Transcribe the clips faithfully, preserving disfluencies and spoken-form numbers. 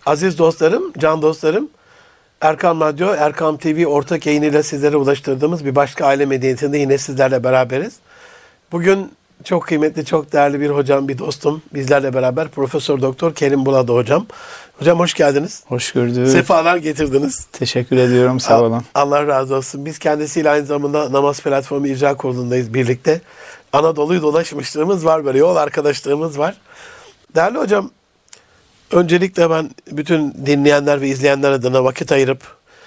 Aziz dostlarım, can dostlarım, Erkam Radyo, Erkam T V ortak yayınıyla sizlere ulaştırdığımız bir başka aile medeniyetinde yine sizlerle beraberiz. Bugün çok kıymetli, çok değerli bir hocam, bir dostum bizlerle beraber Profesör Doktor Kerim Bulada hocam. Hocam hoş geldiniz. Hoş gördük. Sefalar getirdiniz. Teşekkür ediyorum, sağ olun. Allah razı olsun. Biz kendisiyle aynı zamanda Namaz Platformu İcra Kurulu'ndayız birlikte. Anadolu'yu dolaşmışlığımız var, böyle yol arkadaşlığımız var. Değerli hocam, öncelikle ben bütün dinleyenler ve izleyenler adına vakit ayırıp,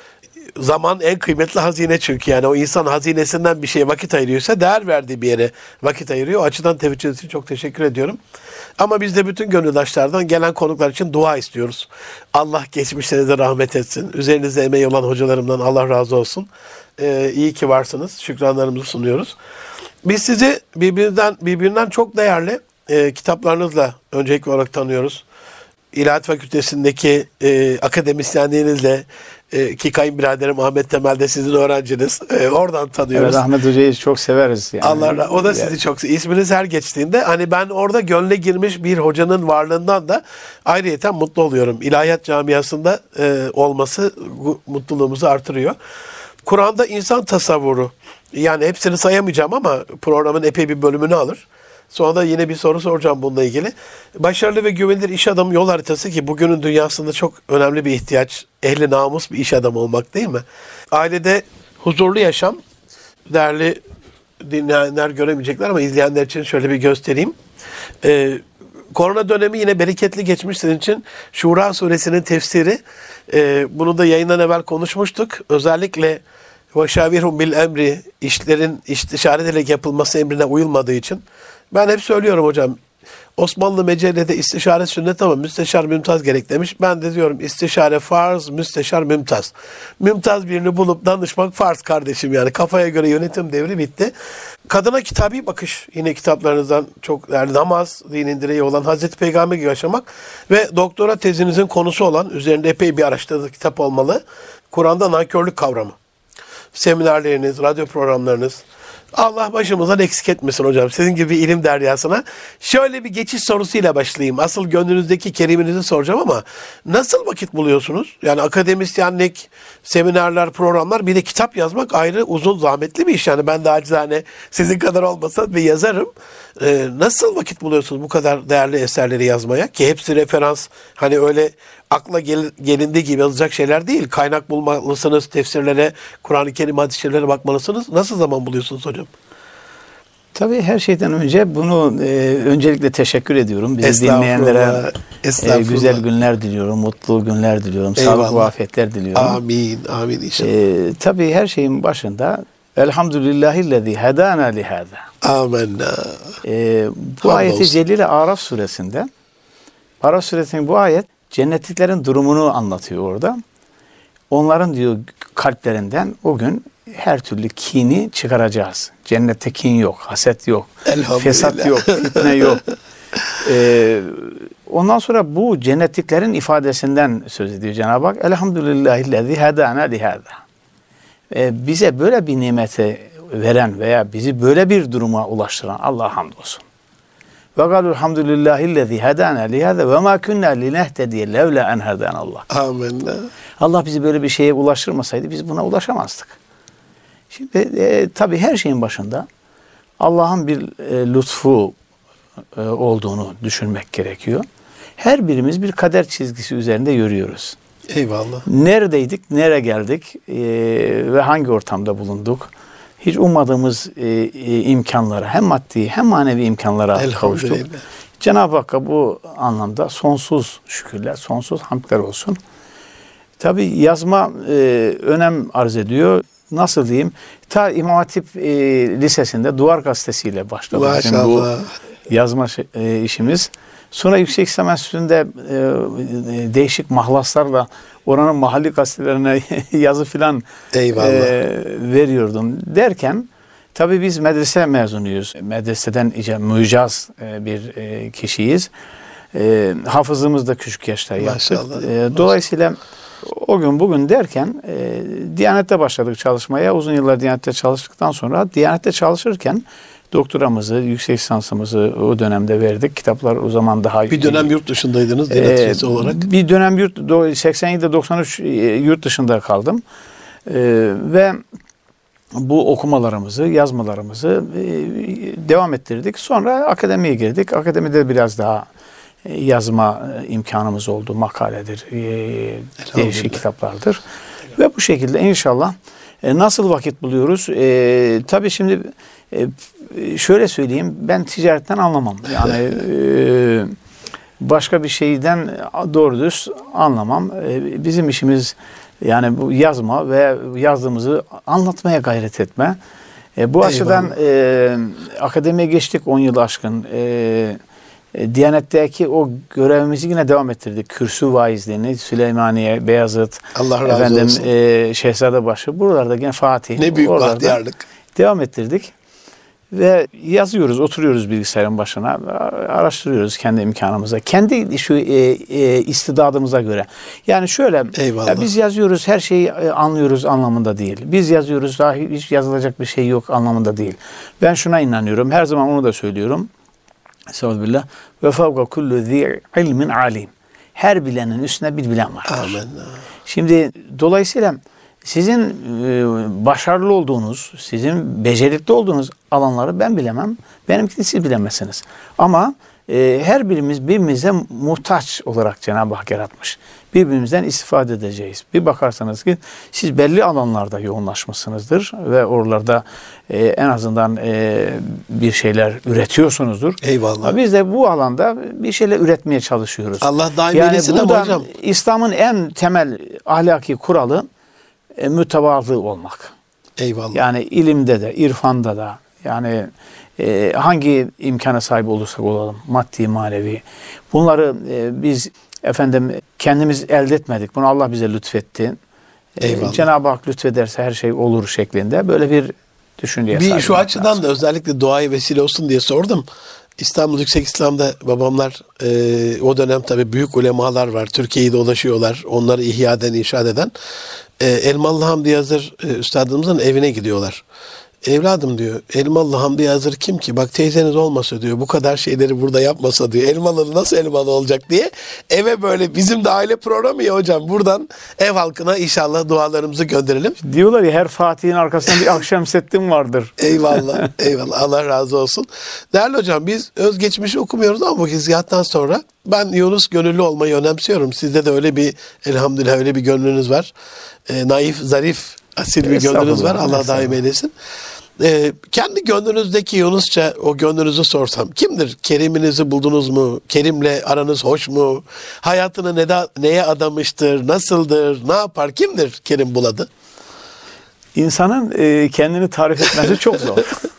zaman en kıymetli hazine çünkü, yani o insan hazinesinden bir şeye vakit ayırıyorsa değer verdiği bir yere vakit ayırıyor. O açıdan teveccühünüz için çok teşekkür ediyorum. Ama biz de bütün gönüldaşlardan gelen konuklar için dua istiyoruz. Allah geçmişlerinize rahmet etsin. Üzerinizde emeği olan hocalarımdan Allah razı olsun. Ee, iyi ki varsınız. Şükranlarımızı sunuyoruz. Biz sizi birbirinden, birbirinden çok değerli e, kitaplarınızla öncelikli olarak tanıyoruz. İlahiyat Fakültesindeki e, akademisyenliğinizle e, ki kayınbiraderim Ahmet Temel de sizin öğrenciniz. E, oradan tanıyoruz. Evet, Ahmet Hoca'yı çok severiz. Yani. Allah, o da sizi çok seviyor. İsminiz her geçtiğinde hani ben orada gönle girmiş bir hocanın varlığından da ayrıyeten mutlu oluyorum. İlahiyat camiasında e, olması bu mutluluğumuzu artırıyor. Kur'an'da insan tasavvuru, yani hepsini sayamayacağım ama programın epey bir bölümünü alır. Sonra da yine bir soru soracağım bununla ilgili. Başarılı ve güvenilir iş adamı yol haritası, ki bugünün dünyasında çok önemli bir ihtiyaç. Ehli namus bir iş adamı olmak, değil mi? Ailede huzurlu yaşam, değerli dinleyenler göremeyecekler ama izleyenler için şöyle bir göstereyim. Ee, korona dönemi yine bereketli geçmiş sizin için. Şura suresinin tefsiri. Ee, bunu da yayından evvel konuşmuştuk. Özellikle وَشَاوِرْهُمْ بِالْاَمْرِ işlerin istişare ederek yapılması emrine uyulmadığı için. Ben hep söylüyorum hocam, Osmanlı mecelede istişare sünnet ama müsteşar mümtaz gerek demiş. Ben de diyorum istişare farz, müsteşar mümtaz. Mümtaz birini bulup danışmak farz kardeşim, yani kafaya göre yönetim devri bitti. Kadına kitabi bakış, yine kitaplarınızdan çok değerli. Namaz, dinin direği olan Hazreti Peygamber gibi yaşamak ve doktora tezinizin konusu olan, üzerinde epey bir araştırdığınız kitap olmalı, Kur'an'da nankörlük kavramı. Seminerleriniz, radyo programlarınız, Allah başımızdan eksik etmesin hocam. Sizin gibi ilim deryasına. Şöyle bir geçiş sorusuyla başlayayım. Asıl gönlünüzdeki keriminizi soracağım ama nasıl vakit buluyorsunuz? Yani akademisyenlik, seminerler, programlar, bir de kitap yazmak ayrı uzun, zahmetli bir iş. Yani ben de acizane sizin kadar olmasa bir yazarım. Ee, nasıl vakit buluyorsunuz bu kadar değerli eserleri yazmaya? Ki hepsi referans, hani öyle akla gel, gelindiği gibi yazacak şeyler değil. Kaynak bulmalısınız, tefsirlere, Kur'an-ı Kerim hadis-i bakmalısınız. Nasıl zaman buluyorsunuz hocam? Tabii her şeyden önce bunu e, öncelikle teşekkür ediyorum. Bizi dinleyenlere e, güzel günler diliyorum, mutlu günler diliyorum, Eyvallah. Sağlık ve afiyetler diliyorum. Amin, amin inşallah. E, tabii her şeyin başında Elhamdülillahillezî hedâna lihâzâ. Amenna. E, bu ayeti celile Araf suresinde, Araf suresinin bu ayet cennetliklerin durumunu anlatıyor orada. Onların diyor kalplerinden o gün her türlü kini çıkaracağız. Cennette kin yok, haset yok, fesat yok, fitne yok. Ee, ondan sonra bu cennetliklerin ifadesinden söz ediyor Cenab-ı Hak. Elhamdülillahillezî hedâna lihâzâ. Ee, bize böyle bir nimeti veren veya bizi böyle bir duruma ulaştıran Allah'a hamdolsun. Ve galû elhamdülillahillezî hedâna lihâzâ ve mâ kunnâ linehtediye levlâ en hedânallah. Amin. Allah bizi böyle bir şeye ulaştırmasaydı biz buna ulaşamazdık. Şimdi e, tabii her şeyin başında Allah'ın bir e, lütfu e, olduğunu düşünmek gerekiyor. Her birimiz bir kader çizgisi üzerinde yürüyoruz. Eyvallah. Neredeydik, nereye geldik e, ve hangi ortamda bulunduk? Hiç ummadığımız e, e, imkanlara, hem maddi hem manevi imkanlara kavuştuk. Cenab-ı Hakk'a bu anlamda sonsuz şükürler, sonsuz hamdler olsun. Tabii yazma e, önem arz ediyor. Nasıl diyeyim? Ta İmam Hatip e, Lisesi'nde Duvar Gazetesi'yle başladı. Maşallah. Bu yazma e, işimiz. Sonra Yüksek İslam Enstitüsü'nde e, değişik mahlaslarla oranın mahalli gazetelerine yazı filan e, veriyordum. Derken tabii biz medrese mezunuyuz. Medreseden iyice mücaz e, bir e, kişiyiz. E, hafızlığımız da küçük yaşta yaptık. E, dolayısıyla o gün bugün derken e, Diyanet'te başladık çalışmaya. Uzun yıllar Diyanet'te çalıştıktan sonra Diyanet'te çalışırken doktoramızı, yüksek lisansımızı o dönemde verdik. Kitaplar o zaman daha... Bir dönem yurt dışındaydınız neticesi e, olarak. olarak. Bir dönem yurt seksen yedi doksan üç yurt dışında kaldım. E, ve bu okumalarımızı, yazmalarımızı e, devam ettirdik. Sonra akademiye girdik. Akademide biraz daha yazma imkanımız oldu. Makaledir, e, değişik kitaplardır. Ve bu şekilde inşallah e, nasıl vakit buluyoruz? E, tabii şimdi e, şöyle söyleyeyim, ben ticaretten anlamam. Yani e, başka bir şeyden doğru düz anlamam. E, bizim işimiz yani bu yazma ve yazdığımızı anlatmaya gayret etme. E, bu Eyvallah. açıdan e, akademiye geçtik on yıl aşkın. E, Diyanet'teki o görevimizi yine devam ettirdik. Kürsü vaizliğini, Süleymaniye, Beyazıt, Allah razı efendim, olsun. E, Şehzadebaşı, buralarda yine Fatih. Ne büyük bahtiyarlık. Devam ettirdik. Ve yazıyoruz, oturuyoruz bilgisayarın başına, araştırıyoruz kendi imkanımıza, kendi şu e, e, istidadımıza göre. Yani şöyle, ya biz yazıyoruz, her şeyi anlıyoruz anlamında değil. Biz yazıyoruz, daha hiç yazılacak bir şey yok anlamında değil. Ben şuna inanıyorum, her zaman onu da söylüyorum. Estağfirullah. Ve fevka kullu zi ilmin alim. Her bilenin üstüne bir bilen vardır. Amin. Şimdi dolayısıyla sizin e, başarılı olduğunuz, sizin becerikli olduğunuz alanları ben bilemem. Benimkini siz bilemezsiniz. Ama e, her birimiz birbirimize muhtaç olarak Cenab-ı Hak yaratmış. Birbirimizden istifade edeceğiz. Bir bakarsanız ki siz belli alanlarda yoğunlaşmışsınızdır ve oralarda e, en azından e, bir şeyler üretiyorsunuzdur. Eyvallah. Biz de bu alanda bir şeyler üretmeye çalışıyoruz. Allah daim yani eylesin ama hocam. İslam'ın en temel ahlaki kuralı e, mütevazı olmak. Eyvallah. Yani ilimde de, irfanda da, yani e, hangi imkana sahip olursak olalım, maddi, manevi. Bunları e, biz efendim kendimiz elde etmedik. Bunu Allah bize lütfetti. E, Cenab-ı Hak lütfederse her şey olur şeklinde böyle bir düşünceye sahip. Bir şu açıdan lazım. da özellikle duaya vesile olsun diye sordum. İstanbul Yüksek İslam'da babamlar e, o dönem tabii büyük ulemalar var. Türkiye'yi dolaşıyorlar. Onları ihya eden, inşaat eden. E, Elmalı Hamdi Yazır e, üstadımızın evine gidiyorlar. Evladım diyor, Elmalı Hamdi Yazır kim ki? Bak teyzeniz olmasa diyor, bu kadar şeyleri burada yapmasa diyor. Elmalı nasıl Elmalı olacak diye. Eve böyle bizim de aile programı ya hocam. Buradan ev halkına inşallah dualarımızı gönderelim. Diyorlar ya her Fatih'in arkasında bir akşam settim vardır. Eyvallah, eyvallah. Allah razı olsun. Değerli hocam biz özgeçmişi okumuyoruz ama bu hiziyattan sonra ben Yunus gönüllü olmayı önemsiyorum. Sizde de öyle bir elhamdülillah öyle bir gönlünüz var. E, naif, zarif, asil bir gönlünüz var. Allah daim eylesin. Ee, kendi gönlünüzdeki Yunusça o gönlünüzü sorsam kimdir? Keriminizi buldunuz mu? Kerim'le aranız hoş mu? Hayatını ne, neye adamıştır? Nasıldır? Ne yapar? Kimdir Kerim Buladı? İnsanın e, kendini tarif etmesi çok zor.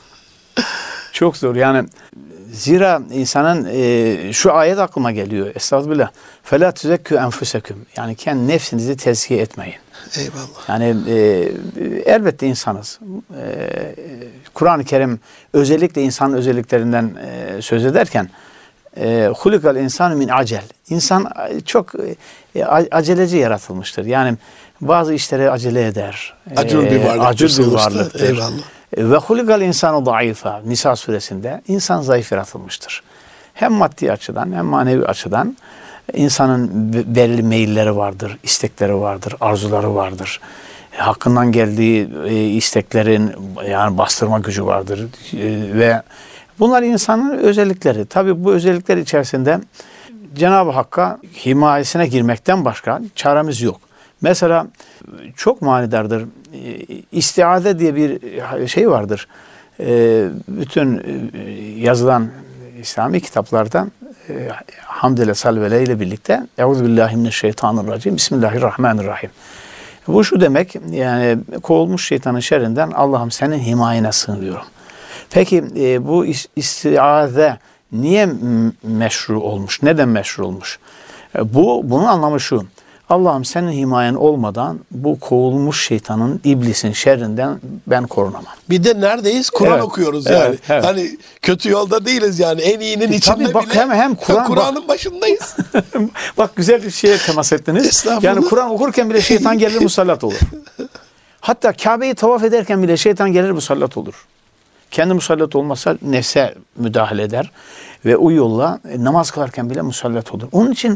Çok zor. Yani zira insanın e, şu ayet aklıma geliyor. Estağfirullah. فَلَا تُزَكُّ أَنْفُسَكُمْ. Yani kendi nefsinizi tezkiye etmeyin. Eyvallah. Yani e, elbette insanız. E, Kur'an-ı Kerim özellikle insanın özelliklerinden e, söz ederken hulikal insan min acel. İnsan çok e, aceleci yaratılmıştır. Yani bazı işleri acele eder. Acur bir varlıktır. Acur bir varlıktır. Eyvallah. Ve hulikal insanu zayıfa. Nisa suresinde insan zayıf yaratılmıştır. Hem maddi açıdan hem manevi açıdan insanın belli meyilleri vardır, istekleri vardır, arzuları vardır. Hakkından geldiği e, isteklerin yani bastırma gücü vardır e, ve bunlar insanın özellikleri. Tabii bu özellikler içerisinde Cenab-ı Hakk'a himayesine girmekten başka çaremiz yok. Mesela çok manidardır. İstiade diye bir şey vardır. E, bütün yazılan İslami kitaplarda e, hamd ile salvele ile birlikte Euzubillahimineşşeytanirracim Bismillahirrahmanirrahim. Bu şu demek, yani kovulmuş şeytanın şerrinden Allah'ım senin himayene sığınıyorum. Peki e, bu istiaze niye meşru olmuş? Neden meşru olmuş? E, bu bunun anlamı şu. Allah'ım senin himayen olmadan bu kovulmuş şeytanın, iblisin şerrinden ben korunamam. Bir de neredeyiz? Kur'an evet, okuyoruz evet, yani. Evet. Hani kötü yolda değiliz yani. En iyinin içinde Tabii bak, bile. Hem, hem Kur'an, Kur'an'ın başındayız. Bak güzel bir şeye temas ettiniz. Yani Kur'an okurken bile şeytan gelir musallat olur. Hatta Kabe'yi tavaf ederken bile şeytan gelir musallat olur. Kendi musallat olmasa nefse müdahale eder ve o yolla e, namaz kılarken bile musallat olur. Onun için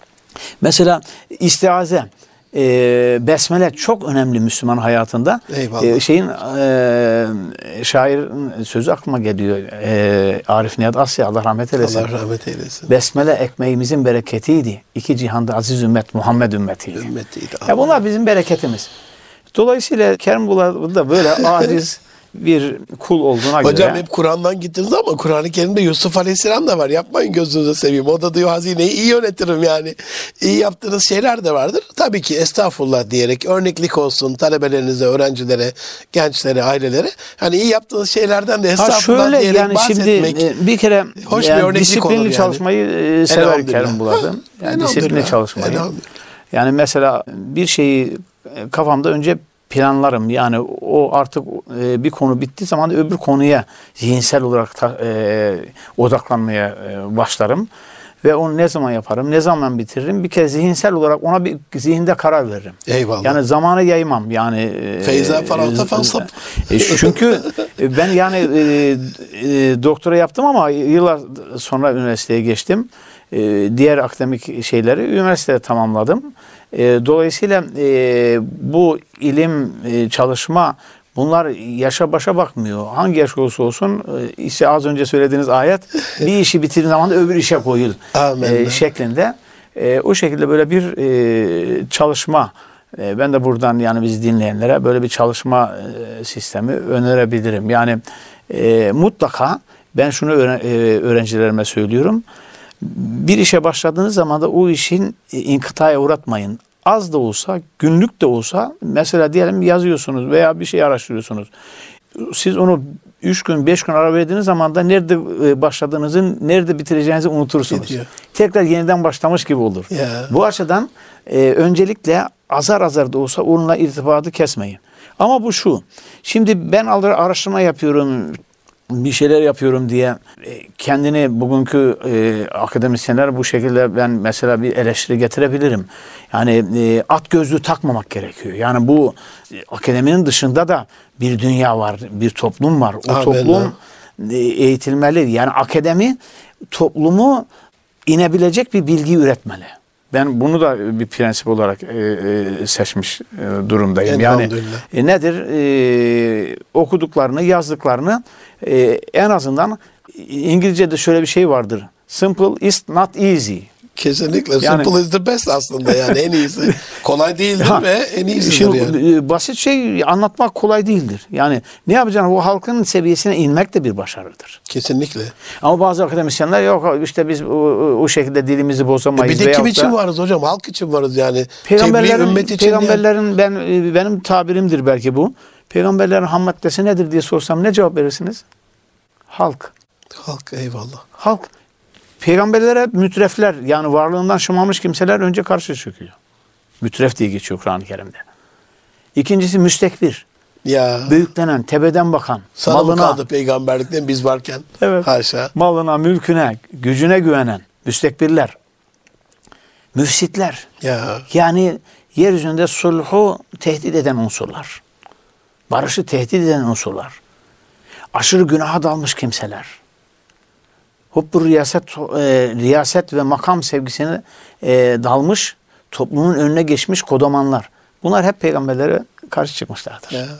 mesela istiaze, e, besmele çok önemli Müslüman hayatında. Eyvallah. E, şeyin e, şairin sözü aklıma geliyor. E, Arif Nihat Asya, Allah rahmet eylesin. Allah rahmet eylesin. Besmele ekmeğimizin bereketiydi. İki cihanda aziz ümmet Muhammed ümmetiydi. Ümmetiydi. Ya bunlar bizim bereketimiz. Dolayısıyla Kerimullah da böyle aciz bir kul olduğuna Hocam göre. hep Kur'an'dan gittiniz ama Kur'an-ı Kerim'de Yusuf Aleyhisselam da var. Yapmayın, gözünüzü seveyim. O da diyor hazineyi iyi yönetirim yani. İyi yaptığınız şeyler de vardır. Tabii ki estağfurullah diyerek örneklik olsun talebelerinize, öğrencilere, gençlere, ailelere. Hani iyi yaptığınız şeylerden de Ha estağfurullah şöyle diyerek yani şimdi bahsetmek. e, bir kere hoş bir yani örneklik disiplinli olur yani. çalışmayı e, sever Elhamdülillah. Kerimullah'ım. Yani Elhamdülillah. disiplinli çalışmayı. Elhamdülillah. Yani mesela bir şeyi e, kafamda önce planlarım. Yani o artık e, bir konu bittiği zaman da öbür konuya zihinsel olarak ta, e, odaklanmaya e, başlarım. Ve onu ne zaman yaparım, ne zaman bitiririm? Bir kez zihinsel olarak ona bir zihinde karar veririm. Eyvallah. Yani zamanı yaymam. Yani e, Feyza farahta fansab. e, çünkü ben yani e, e, doktora yaptım ama yıllar sonra üniversiteye geçtim. E, diğer akademik şeyleri üniversitede tamamladım. E, dolayısıyla e, bu ilim, e, çalışma bunlar yaşa başa bakmıyor. Hangi yaş olursa olsun e, işte az önce söylediğiniz ayet bir işi bitirdiğin zaman da öbür işe koyul e, şeklinde. E, o şekilde böyle bir e, çalışma e, ben de buradan yani bizi dinleyenlere böyle bir çalışma e, sistemi önerebilirim. Yani e, mutlaka ben şunu öğren, e, öğrencilerime söylüyorum. Bir işe başladığınız zaman da o işin inkıtaya uğratmayın. Az da olsa, günlük de olsa mesela diyelim yazıyorsunuz veya bir şey araştırıyorsunuz. Siz onu üç gün, beş gün ara verdiğiniz zaman da nerede başladığınızı, nerede bitireceğinizi unutursunuz. Gidiyor. Tekrar yeniden başlamış gibi olur. Yeah. Bu açıdan e, öncelikle azar azar da olsa onunla irtibatı kesmeyin. Ama bu şu, şimdi ben araştırma yapıyorum, bir şeyler yapıyorum diye kendini bugünkü e, akademisyenler bu şekilde ben mesela bir eleştiri getirebilirim. Yani e, at gözlüğü takmamak gerekiyor. Yani bu e, akademinin dışında da bir dünya var, bir toplum var. O Amen. Toplum e, eğitilmeli. Yani akademi toplumu inebilecek bir bilgi üretmeli. Ben bunu da bir prensip olarak e, e, seçmiş e, durumdayım. Yani e, nedir? E, okuduklarını, yazdıklarını e, en azından İngilizce'de şöyle bir şey vardır. Simple is not easy. Kesinlikle. Yani, simple is the best aslında yani en iyisi. Kolay değildir ha, ve en iyisidir şimdi, yani. Basit şey anlatmak kolay değildir. Yani ne yapacaksın? O halkın seviyesine inmek de bir başarıdır. Kesinlikle. Ama bazı akademisyenler yok işte biz o, o şekilde dilimizi bozamayız. E bir de kim için da, varız hocam? Halk için varız yani. Peygamberlerin, ümmet için peygamberlerin yani. ben benim tabirimdir belki bu. Peygamberlerin ham maddesi nedir diye sorsam ne cevap verirsiniz? Halk. Halk eyvallah. Halk. Peygamberlere mütrefler yani varlığından şımarmış kimseler önce karşı çıkıyor. Mütref diye geçiyor Kur'an-ı Kerim'de. İkincisi müstekbir. Ya. Büyüklenen, tepeden bakan. Sana malına, mı kaldı peygamberlikten biz varken? Evet. Haşa. Malına, mülküne, gücüne güvenen müstekbirler. Müfsitler. Ya. Yani yeryüzünde sulhu tehdit eden unsurlar. Barışı tehdit eden unsurlar. Aşırı günaha dalmış kimseler. Hubbu riyaset, e, riyaset ve makam sevgisine e, dalmış, toplumun önüne geçmiş kodamanlar. Bunlar hep peygamberlere karşı çıkmışlardır. Yeah.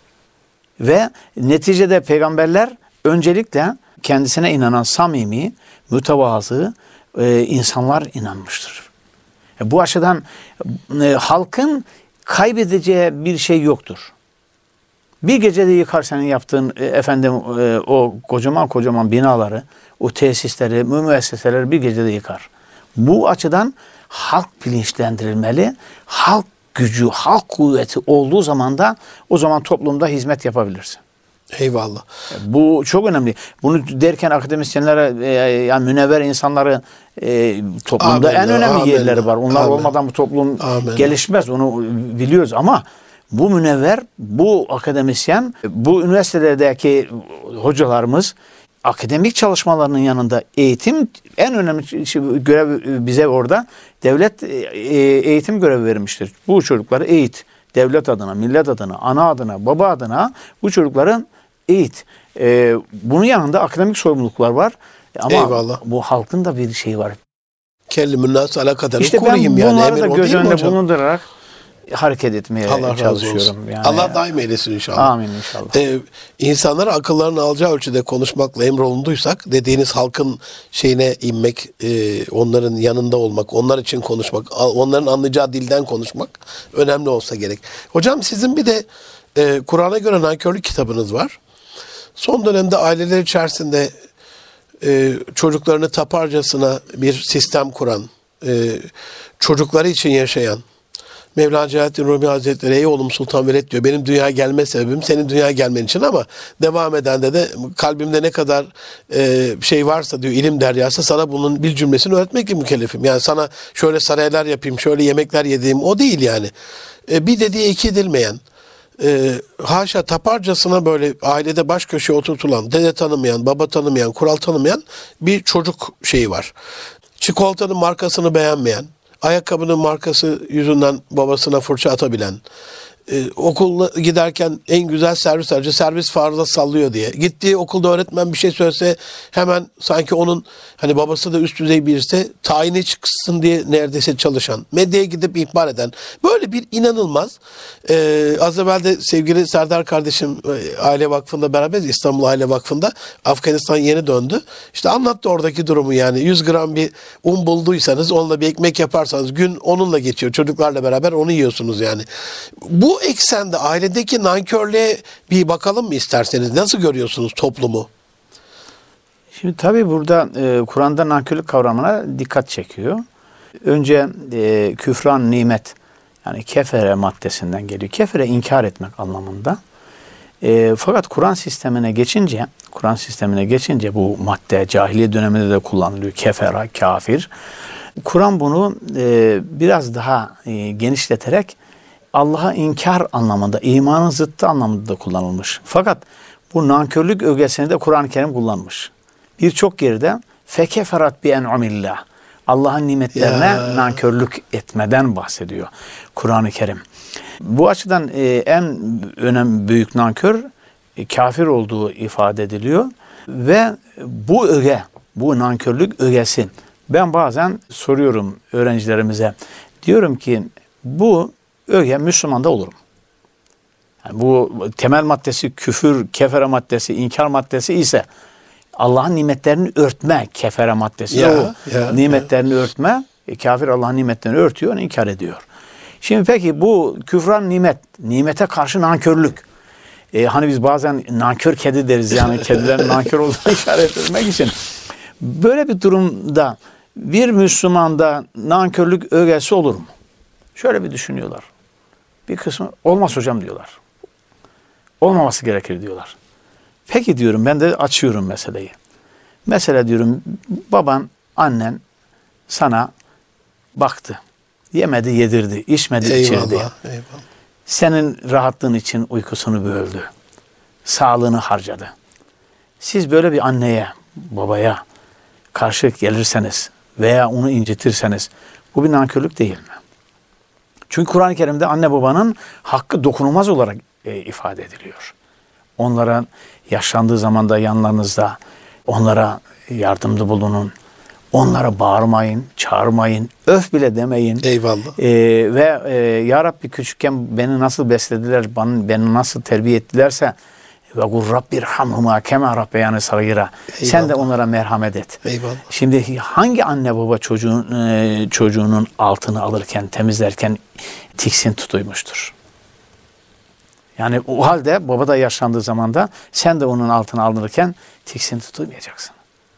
Ve neticede peygamberler öncelikle kendisine inanan samimi, mütevazı e, insanlar inanmıştır. E, bu açıdan e, halkın kaybedeceği bir şey yoktur. Bir gecede yıkar senin yaptığın e, efendim e, o kocaman kocaman binaları, o tesisleri, müesseseleri bir gecede yıkar. Bu açıdan halk bilinçlendirilmeli. Halk gücü, halk kuvveti olduğu zaman da o zaman toplumda hizmet yapabilirsin. Eyvallah. Bu çok önemli. Bunu derken akademisyenlere e, yani münevver insanları e, toplumda amenna, en önemli amenna, yerleri var. Onlar amenna. Olmadan bu toplum amenna. Gelişmez. Onu biliyoruz ama bu münevver, bu akademisyen, bu üniversitelerdeki hocalarımız akademik çalışmalarının yanında eğitim en önemli görev bize orada devlet eğitim görevi vermiştir. Bu çocukları eğit. Devlet adına, millet adına, ana adına, baba adına bu çocukların eğit. Ee, bunun yanında akademik sorumluluklar var. Ama Eyvallah. bu halkın da bir şeyi var. Kellimün nas ala kadarını İşte ben koruyayım yani. bunları Emir da o göz değil mi önünde hocam? bulundurarak hareket etmeye Allah razı çalışıyorum. olsun. Yani, Allah daim eylesin inşallah. amin inşallah. Ee, insanlara akıllarını alacağı ölçüde konuşmakla emrolunduysak, dediğiniz halkın şeyine inmek, e, onların yanında olmak, onlar için konuşmak, a- onların anlayacağı dilden konuşmak önemli olsa gerek. Hocam sizin bir de e, Kur'an'a göre nankörlük kitabınız var. Son dönemde aileler içerisinde e, çocuklarını taparcasına bir sistem kuran, e, çocukları için yaşayan, Mevlana Celaleddin Rumi Hazretleri ey oğlum Sultan Veled diyor. Benim dünyaya gelme sebebim senin dünyaya gelmen için ama devam edende de kalbimde ne kadar e, şey varsa diyor ilim deryası sana bunun bir cümlesini öğretmekle mükellefim. Yani sana şöyle saraylar yapayım, şöyle yemekler yediğim o değil yani. E, bir dediği iki edilmeyen, e, haşa taparcasına böyle ailede baş köşeye oturtulan, dede tanımayan, baba tanımayan, kural tanımayan bir çocuk şeyi var. Çikolatanın markasını beğenmeyen, ayakkabının markası yüzünden babasına fırça atabilen, e, okula giderken en güzel servis aracı servis farda sallıyor diye. Gittiği okulda öğretmen bir şey söylese hemen sanki onun hani babası da üst düzey birisi tayini çıksın diye neredeyse çalışan, medyaya gidip ihbar eden böyle bir inanılmaz. E, az evvel de sevgili Serdar kardeşim e, Aile Vakfı'nda beraberiz, İstanbul Aile Vakfı'nda. Afganistan yeni döndü. İşte anlattı oradaki durumu yani. yüz gram bir un bulduysanız onunla bir ekmek yaparsanız gün onunla geçiyor. Çocuklarla beraber onu yiyorsunuz yani. Bu eksende ailedeki nankörlüğe bir bakalım mı isterseniz? Nasıl görüyorsunuz toplumu? Şimdi tabii burada e, Kur'an'da nankörlük kavramına dikkat çekiyor. Önce e, küfran nimet yani kefere maddesinden geliyor. Kefere inkar etmek anlamında. E, fakat Kur'an sistemine geçince, Kur'an sistemine geçince bu madde cahiliye döneminde de kullanılıyor. Kefera, kafir. Kur'an bunu e, biraz daha e, genişleterek Allah'a inkar anlamında, imanın zıttı anlamında da kullanılmış. Fakat bu nankörlük ögesini de Kur'an-ı Kerim kullanmış. Birçok yerde fekeferat bi en'umillah. Allah'ın nimetlerine ya. nankörlük etmeden bahsediyor Kur'an-ı Kerim. Bu açıdan e, en önemli büyük nankör e, kafir olduğu ifade ediliyor ve bu öge, bu nankörlük ögesi ben bazen soruyorum öğrencilerimize. Diyorum ki bu öge Müslüman'da olur mu? Yani bu temel maddesi küfür, kefere maddesi, inkar maddesi ise Allah'ın nimetlerini örtme kefere maddesi. Ya, o ya, nimetlerini ya. örtme. E, kafir Allah'ın nimetlerini örtüyor, onu inkar ediyor. Şimdi peki bu küfran nimet, nimete karşı nankörlük. E, hani biz bazen nankör kedi deriz yani kedilerin nankör olduğunu işaret etmek için. Böyle bir durumda bir Müslümanda nankörlük ögesi olur mu? Şöyle bir düşünüyorlar. Bir kısmı olmaz hocam diyorlar. Olmaması gerekir diyorlar. Peki diyorum ben de açıyorum meseleyi. Mesela diyorum baban, annen sana baktı. Yemedi, yedirdi, içmedi, içirdi. Eyvallah, eyvallah. Senin rahatlığın için uykusunu böldü. Sağlığını harcadı. Siz böyle bir anneye, babaya karşı gelirseniz veya onu incitirseniz bu bir nankörlük değil mi? Çünkü Kur'an-ı Kerim'de anne babanın hakkı dokunulmaz olarak e, ifade ediliyor. Onlara yaşlandığı zamanda yanlarınızda onlara yardımcı bulunun. Onlara bağırmayın, çağırmayın, öf bile demeyin. Eyvallah. Ee, ve e, Ya Rabbi küçükken beni nasıl beslediler, bana, beni nasıl terbiye ettilerse ve kul Rabbir hamhuma kema rabbeyani sagira. Sen de onlara merhamet et. Eyvallah. Şimdi hangi anne baba çocuğun e, çocuğunun altını alırken, temizlerken tiksinti duymuştur? Yani o halde baba da yaşlandığı zaman da sen de onun altına alınırken tiksinti duymayacaksın.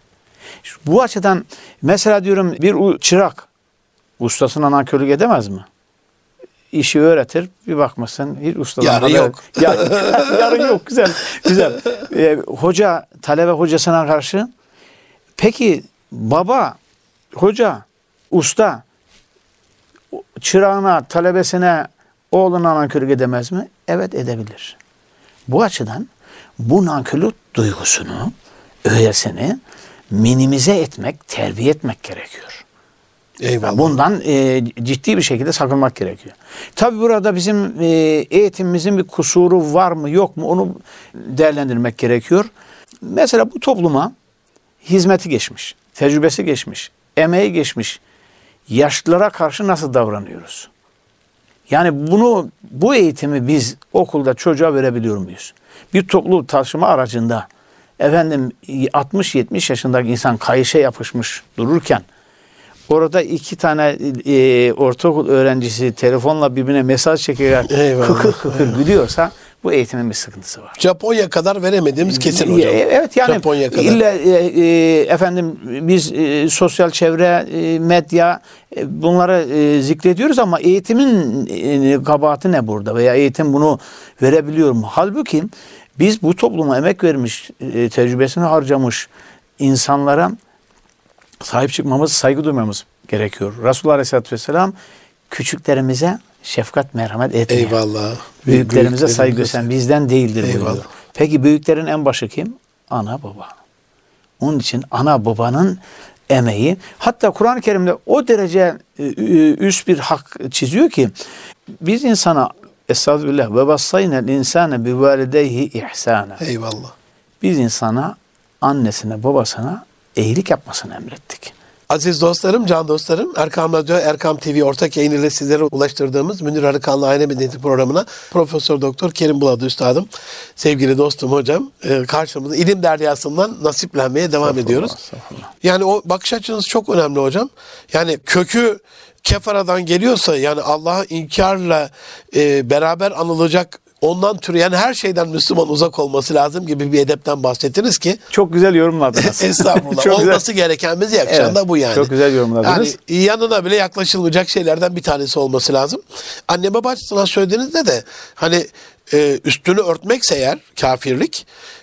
Bu açıdan mesela diyorum bir çırak ustasına nankörlük edemez mi? İşi öğretir, bir bakmasın hiç ustadan yarın haber yok. Ya, yarın yok, güzel, güzel. Ee, hoca, talebe hocasına karşı. Peki baba, hoca, usta çırağına, talebesine, oğluna nankörlük edemez mi? Evet edebilir. Bu açıdan bu nankörlük duygusunu, öğesini minimize etmek, terbiye etmek gerekiyor. Eyvallah. Bundan e, ciddi bir şekilde sakınmak gerekiyor. Tabi burada bizim e, eğitimimizin bir kusuru var mı yok mu onu değerlendirmek gerekiyor. Mesela bu topluma hizmeti geçmiş, tecrübesi geçmiş, emeği geçmiş yaşlılara karşı nasıl davranıyoruz? Yani bunu, bu eğitimi biz okulda çocuğa verebiliyor muyuz? Bir toplu taşıma aracında efendim altmış yetmiş yaşındaki insan kayışa yapışmış dururken orada iki tane e, ortaokul öğrencisi telefonla birbirine mesaj çekerek Eyvallah. kıkır kıkır gülüyorsa bu eğitimin bir sıkıntısı var. Japonya kadar veremediğimiz kesin hocam. Evet yani Japonya kadar. illa e, e, efendim biz e, sosyal çevre, e, medya e, bunları e, zikrediyoruz ama eğitimin e, kabahati ne burada veya eğitim bunu verebiliyor mu? Halbuki biz bu topluma emek vermiş, e, tecrübesini harcamış insanlara sahip çıkmamız, saygı duymamız gerekiyor. Resulullah Aleyhisselatü Vesselam küçüklerimize şefkat, merhamet etmiyor. Eyvallah. Büyüklerimize saygı gösteren bizden değildir Eyvallah. buyuruyor. Peki büyüklerin en başı kim? Ana baba. Onun için ana babanın emeği, hatta Kur'an-ı Kerim'de o derece üst bir hak çiziyor ki biz insana estağfirullah ve vassaynel insane bi valideyhi ihsana. Eyvallah. Biz insana, annesine, babasına iyilik yapmasını emrettik. Aziz dostlarım, can dostlarım, Erkam Radyo, Erkam T V ortak yayın ile sizlere ulaştırdığımız Münir Arıkan'la Aile Medeniyeti programına Profesör Doktor Kerim Buladı Üstadım, sevgili dostum hocam, karşımızda ilim deryasından nasiplenmeye devam ediyoruz. Yani o bakış açınız çok önemli hocam. Yani kökü kefaradan geliyorsa, yani Allah'a inkarla e, beraber anılacak, ondan türeyen her şeyden Müslüman uzak olması lazım gibi bir edepten bahsettiniz ki. Çok güzel yorumladınız. Estağfurullah. Çok Olması güzel. Gereken bize yakışan Evet, da bu yani. çok güzel yorumladınız. Yani yanına bile yaklaşılmayacak şeylerden bir tanesi olması lazım. Anne baba açısından söylediğinizde de hani e, üstünü örtmekse eğer kafirlik,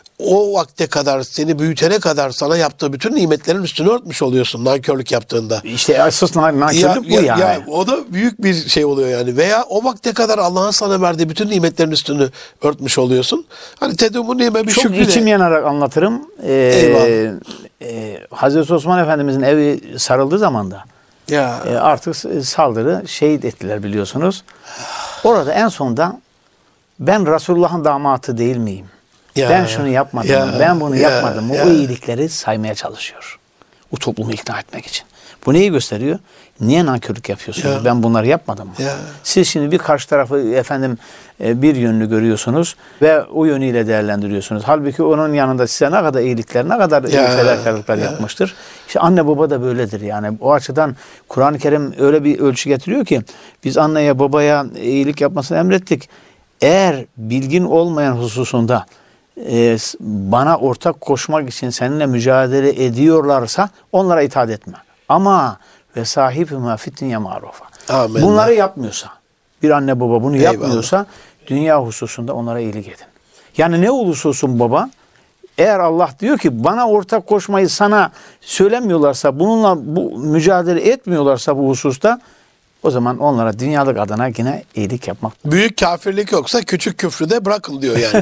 o vakte kadar, seni büyütene kadar sana yaptığı bütün nimetlerin üstünü örtmüş oluyorsun nankörlük yaptığında. İşte asıl nankörlük bu ya, yani. Ya, o da büyük bir şey oluyor yani. Veya o vakte kadar Allah'ın sana verdiği bütün nimetlerin üstünü örtmüş oluyorsun. Hani tedumu nime bir Çok şükrü içim de. yanarak anlatırım. Ee, Eyvallah. E, Hazreti Osman Efendimizin evi sarıldığı zaman da Ya. e, artık saldırı şehit ettiler biliyorsunuz. Orada en sonda ben Resulullah'ın damatı değil miyim? Ya, ben şunu yapmadım, ya, ben bunu ya, yapmadım. ya. O iyilikleri saymaya çalışıyor. O toplumu ikna etmek için. Bu neyi gösteriyor? Niye nankörlük yapıyorsunuz? Ya. Ben bunları yapmadım mı? Ya. Siz şimdi bir karşı tarafı efendim bir yönlü görüyorsunuz ve o yönüyle değerlendiriyorsunuz. Halbuki onun yanında size ne kadar iyilikler, ne kadar Ya. fedakarlıklar Ya. yapmıştır. İşte anne baba da böyledir yani. O açıdan Kur'an-ı Kerim öyle bir ölçü getiriyor ki biz anneye babaya iyilik yapmasını emrettik. Eğer bilgin olmayan hususunda e, bana ortak koşmak için seninle mücadele ediyorlarsa onlara itaat etme. Ama ve sahibüme fit dünya marufa. Amin. Bunları yapmıyorsa, bir anne baba bunu Eyvallah. yapmıyorsa dünya hususunda onlara iyilik edin. Yani ne olursa olsun baba, eğer Allah diyor ki bana ortak koşmayı sana söylemiyorlarsa, bununla bu mücadele etmiyorlarsa bu hususta, o zaman onlara dünyalık adına yine iyilik yapmak. Büyük kafirlik yoksa küçük küfrü de bırakın diyor yani.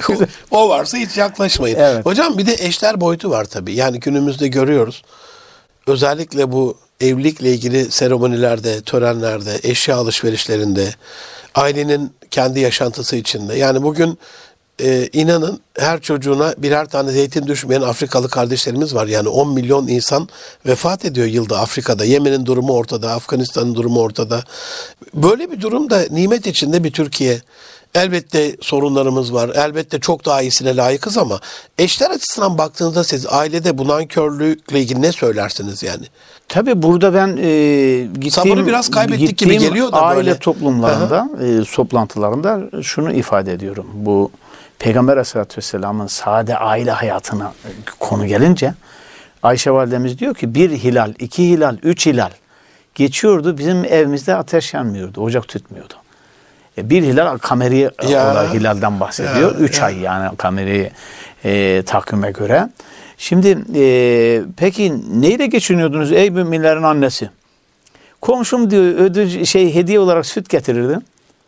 O varsa hiç yaklaşmayın. Evet. Hocam bir de eşler boyutu var tabii. Yani günümüzde görüyoruz. Özellikle bu evlilikle ilgili seremonilerde, törenlerde, eşya alışverişlerinde, ailenin kendi yaşantısı içinde. Yani bugün e, inanın her çocuğuna birer tane zeytin düşmeyen Afrikalı kardeşlerimiz var. Yani on milyon insan vefat ediyor yılda Afrika'da. Yemen'in durumu ortada, Afganistan'ın durumu ortada. Böyle bir durumda nimet içinde bir Türkiye. Elbette sorunlarımız var. Elbette çok daha iyisine layıkız ama eşler açısından baktığınızda siz ailede bu nankörlükle ilgili ne söylersiniz yani? Tabii burada ben e, gittiğim, Sabrı biraz kaybettik gibi gittiğim geliyor da aile böyle. toplumlarında, e, toplantılarında şunu ifade ediyorum. Bu Peygamber Aleyhisselatü Vesselam'ın sade aile hayatına konu gelince Ayşe Validemiz diyor ki bir hilal, iki hilal, üç hilal geçiyordu. Bizim evimizde ateş yanmıyordu, ocak tütmüyordu. E, bir hilal kameri Ya. olarak hilalden bahsediyor. Ya, Üç ya. ay yani kameri e, takvime göre. Şimdi e, peki neyle geçiniyordunuz ey müminlerin annesi? Komşum diyor ödül şey hediye olarak süt getirirdi.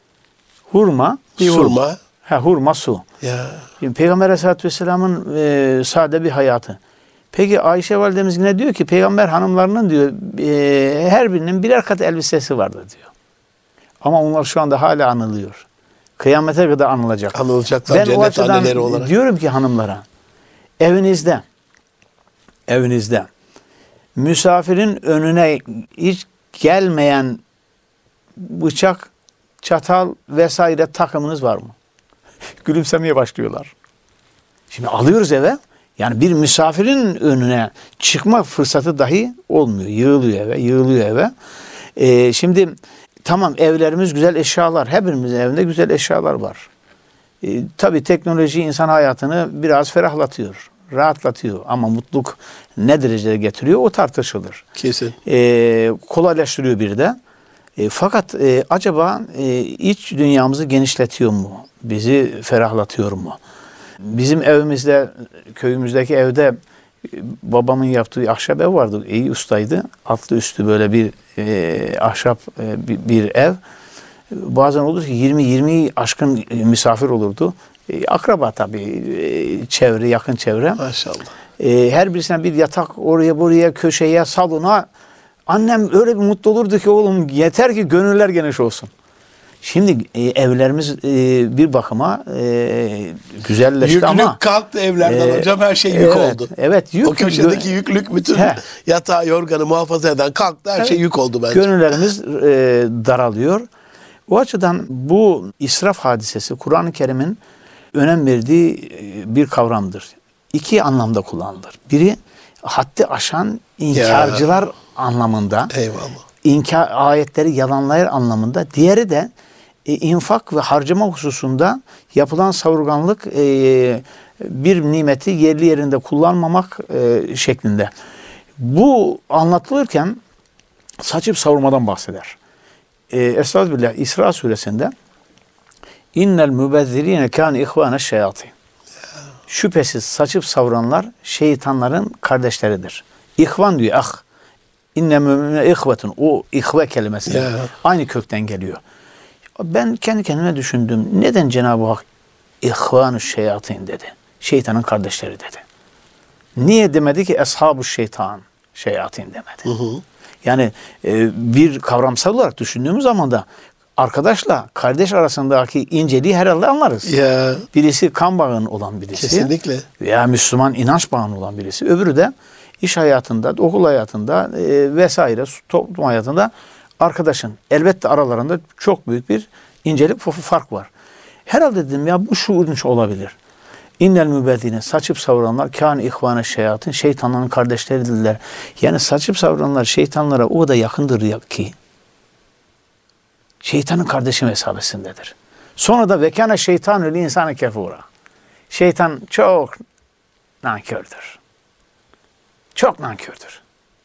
Hurma, bir Hurma. Ha, hurma su. Ya. Şimdi Peygamber Aleyhisselatü Vesselam'ın e, sade bir hayatı. Peki Ayşe validemiz ne diyor ki peygamber hanımlarının diyor e, her birinin birer kat elbisesi vardı diyor. Ama onlar şu anda hala anılıyor. Kıyamete kadar anılacak. Anılacaklar ben cennet o açıdan anneleri olarak. diyorum ki hanımlara evinizde evinizde misafirin önüne hiç gelmeyen bıçak, çatal vesaire takımınız var mı? Gülümsemeye başlıyorlar. Şimdi alıyoruz eve. Yani bir misafirin önüne çıkma fırsatı dahi olmuyor. Yığılıyor eve, yığılıyor eve. Ee, şimdi tamam evlerimiz güzel eşyalar. Hepimizin evinde güzel eşyalar var. Ee, tabii teknoloji insan hayatını biraz ferahlatıyor, rahatlatıyor. Ama mutluluk ne derecede getiriyor o tartışılır. Kesin. Ee, kolaylaştırıyor bir de. E, fakat e, acaba e, iç dünyamızı genişletiyor mu? Bizi ferahlatıyor mu? Bizim evimizde, köyümüzdeki evde e, babamın yaptığı ahşap ev vardı. İyi ustaydı. Altlı üstü böyle bir e, ahşap e, bir, bir ev. Bazen olur ki yirmi yirmi aşkın misafir olurdu. E, akraba tabii, e, çevre, yakın çevre. Maşallah. E, her birisine bir yatak oraya buraya, köşeye, salona. Annem öyle bir mutlu olurdu ki oğlum yeter ki gönüller geniş olsun. Şimdi e, evlerimiz e, bir bakıma e, güzelleşti Yüklük ama. kalktı evlerden e, hocam, her şey yük evet, oldu. Evet. Yük, o köşedeki yüklük bütün He. yatağı yorganı muhafaza eden kalktı, her Evet. şey yük oldu bence. Gönüllerimiz e, daralıyor. O açıdan bu israf hadisesi Kur'an-ı Kerim'in önem verdiği e, bir kavramdır. İki anlamda kullanılır. Biri haddi aşan inkarcılar ya. anlamında. Eyvallah. İnkar ayetleri yalanlayır anlamında. Diğeri de e, infak ve harcama hususunda yapılan savurganlık, e, bir nimeti yerli yerinde kullanmamak e, şeklinde. Bu anlatılırken saçıp savurmadan bahseder. E, Estağfirullah İsra suresinde innel mübezzirine kâne ihvâne şeyatîn. Şüphesiz saçıp savuranlar şeytanların kardeşleridir. İhvan diyor, ah. İnne mümine ihvetun. O ihve kelimesi yeah. aynı kökten geliyor. Ben kendi kendime düşündüm. Neden Cenab-ı Hak ihvan-ı şeyatin dedi? Şeytanın kardeşleri dedi. Niye demedi ki eshab-ı şeytan şeyatin demedi? Hı hı. Yani e, bir kavramsal olarak düşündüğümüz zaman da arkadaşla kardeş arasındaki inceliği herhalde anlarız. Yeah. Birisi kan bağın olan birisi. Kesinlikle. Veya Müslüman inanç bağın olan birisi. Öbürü de İş hayatında, okul hayatında e, vesaire toplum hayatında arkadaşın. Elbette aralarında çok büyük bir incelik fark var. Herhalde dedim ya bu şuurunç olabilir. İnnel mübezzine saçıp savuranlar kâne ihvâne şeyatın şeytanların kardeşleridirler. Yani saçıp savuranlar şeytanlara o da yakındır ki şeytanın kardeşi mesabesindedir. Sonra da vekâne şeytanül insâne kefûrâ. Şeytan çok nankördür. Çok nankördür.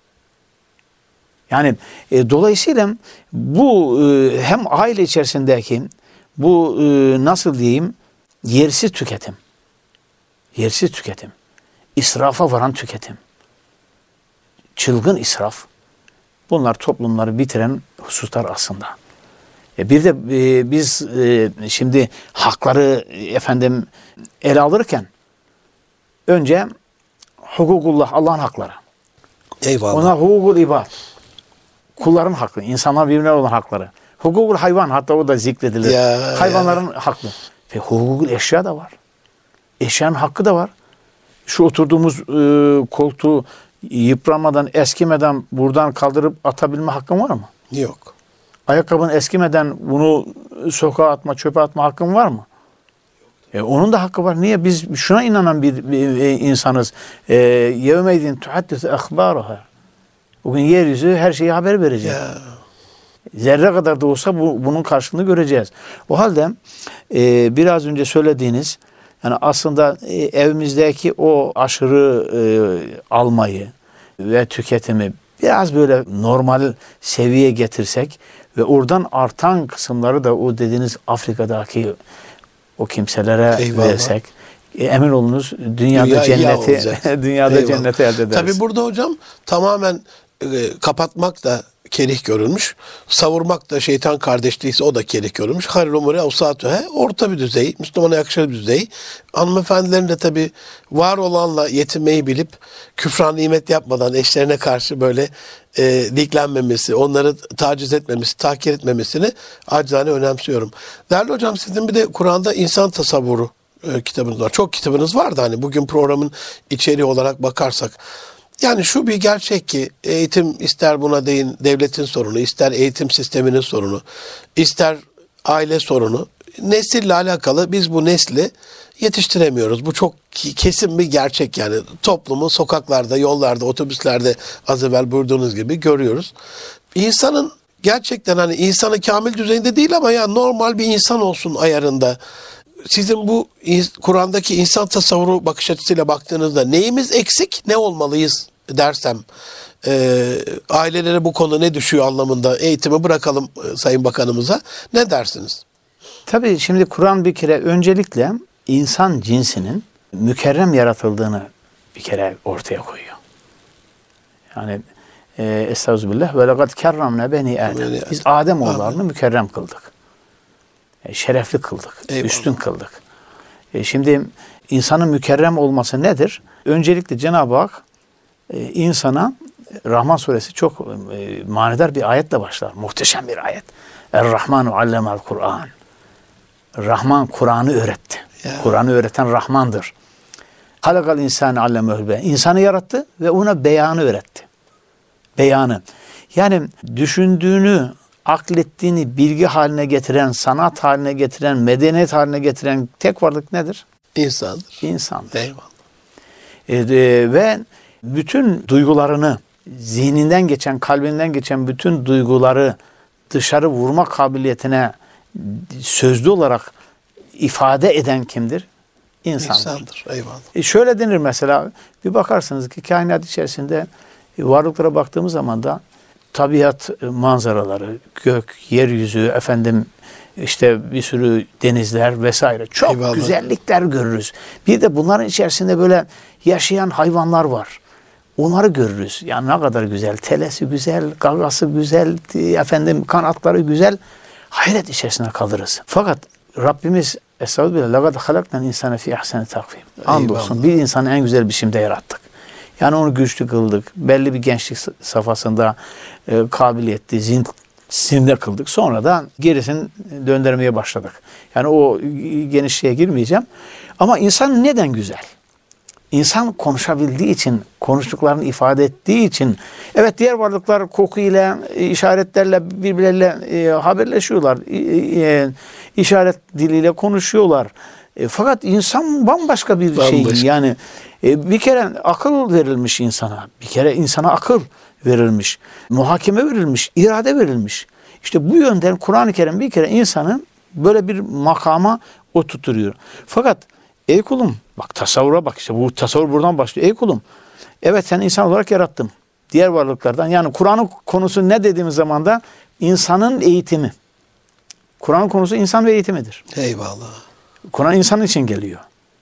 Yani e, dolayısıyla bu e, hem aile içerisindeki bu e, nasıl diyeyim yersiz tüketim, yersiz tüketim, israfa varan tüketim, çılgın israf, bunlar toplumları bitiren hususlar aslında. E, bir de e, biz e, şimdi hakları e, efendim ele alırken önce hukukullah, Allah'ın hakları. Eyvallah. Ona hukukul ibad. Kulların hakkı, insanlar birbirine olan hakları. Hukukul hayvan, hatta o da zikredilir. Ya, Hayvanların ya. hakkı. Ve hukukul eşya da var. Eşyanın hakkı da var. Şu oturduğumuz e, koltuğu yıpranmadan, eskimeden buradan kaldırıp atabilme hakkın var mı? Yok. Ayakkabın eskimeden bunu sokağa atma, çöpe atma hakkın var mı? E, onun da hakkı var. Niye? Biz şuna inanan bir, bir, bir insanız. Yevmeydin tuhaddis akhbaraha. Bugün yeryüzü her şeyi haber verecek. Yeah. Zerre kadar da olsa bu, bunun karşılığını göreceğiz. O halde e, biraz önce söylediğiniz yani aslında e, evimizdeki o aşırı e, almayı ve tüketimi biraz böyle normal seviyeye getirsek ve oradan artan kısımları da o dediğiniz Afrika'daki o kimselere Eyvallah. versek e, emin olunuz dünyada Dünya cenneti dünyada Eyvallah. cenneti elde ederiz. Tabii burada hocam tamamen e, kapatmak da kerih görülmüş. Savurmak da şeytan kardeş değilse o da kerih görülmüş. Hayrul umuri evsatuhâ, orta bir düzey, Müslümana yakışır bir düzey. Hanımefendilerin de tabii var olanla yetinmeyi bilip küfran nimet yapmadan eşlerine karşı böyle e, diklenmemesi, onları taciz etmemesi, tahkir etmemesini acizane önemsiyorum. Değerli hocam, sizin bir de Kur'an'da insan tasavvuru e, kitabınız var. Çok kitabınız var da hani bugün programın içeriği olarak bakarsak. Yani şu bir gerçek ki eğitim, ister buna değin devletin sorunu, ister eğitim sisteminin sorunu, ister aile sorunu, nesille alakalı biz bu nesli yetiştiremiyoruz. Bu çok kesin bir gerçek yani. Toplumu sokaklarda, yollarda, otobüslerde az evvel buyurduğunuz gibi görüyoruz. İnsanın gerçekten hani insanı kamil düzeyinde değil ama ya normal bir insan olsun ayarında. Sizin bu Kur'an'daki insan tasavvuru bakış açısıyla baktığınızda neyimiz eksik, ne olmalıyız dersem, e, ailelere bu konu ne düşüyor anlamında eğitimi bırakalım e, Sayın Bakanımıza, ne dersiniz? Tabii şimdi Kur'an bir kere öncelikle insan cinsinin mükerrem yaratıldığını bir kere ortaya koyuyor. Yani e, estağfirullah ve lekad kerramne beni Adem. Biz Adem oğullarını mükerrem kıldık. E, şerefli kıldık. Eyvallah. Üstün kıldık. E, şimdi insanın mükerrem olması nedir? Öncelikle Cenab-ı Hak e, insana Rahman suresi çok e, manidar bir ayetle başlar. Muhteşem bir ayet. Er-Rahmanu allemel Kur'an. Rahman Kur'an'ı öğretti. Kur'an'ı öğreten Rahman'dır. Halakal insani allemehül beyan. İnsanı yarattı ve ona beyanı öğretti. Beyanı. Yani düşündüğünü, aklettiğini bilgi haline getiren, sanat haline getiren, medeniyet haline getiren tek varlık nedir? İnsandır. İnsandır. Eyvallah. E, e, ve bütün duygularını, zihninden geçen, kalbinden geçen bütün duyguları dışarı vurma kabiliyetine sözlü olarak ifade eden kimdir? İnsandır. İnsandır. Eyvallah. E şöyle denir mesela, bir bakarsınız ki kainat içerisinde varlıklara baktığımız zaman da tabiat manzaraları, gök, yeryüzü, efendim işte bir sürü denizler vesaire çok Eyvallah. Güzellikler görürüz. Bir de bunların içerisinde böyle yaşayan hayvanlar var. Onları görürüz. Yani ne kadar güzel. Telesi güzel, gagası güzel, efendim kanatları güzel. Hayret içerisine kalırız. Fakat Rabbimiz Estağfirullah. Lagad halaknal insane fi ahseni takvim. Andolsun bir insanı en güzel biçimde yarattık. Yani onu güçlü kıldık. Belli bir gençlik safhasında e, kabiliyetli, zin, zinde kıldık. Sonra da gerisini döndürmeye başladık. Yani o genişliğe girmeyeceğim. Ama insan neden güzel? İnsan konuşabildiği için, konuştuklarını ifade ettiği için, evet diğer varlıklar kokuyla, işaretlerle birbirleriyle e, haberleşiyorlar. E, e, işaret diliyle konuşuyorlar. E, fakat insan bambaşka bir bambaşka. şey. Yani e, bir kere akıl verilmiş insana. Bir kere insana akıl verilmiş. Muhakeme verilmiş, irade verilmiş. İşte bu yönden Kur'an-ı Kerim bir kere insanı böyle bir makama oturtuyor. Fakat ey kulum, bak tasavvura bak, işte bu tasavvur buradan başlıyor. Ey kulum, evet sen insan olarak yarattım. Diğer varlıklardan. Yani Kur'an'ın konusu ne dediğimiz zaman da insanın eğitimi. Kur'an'ın konusu insan ve eğitimidir. Eyvallah. Kur'an insan için geliyor.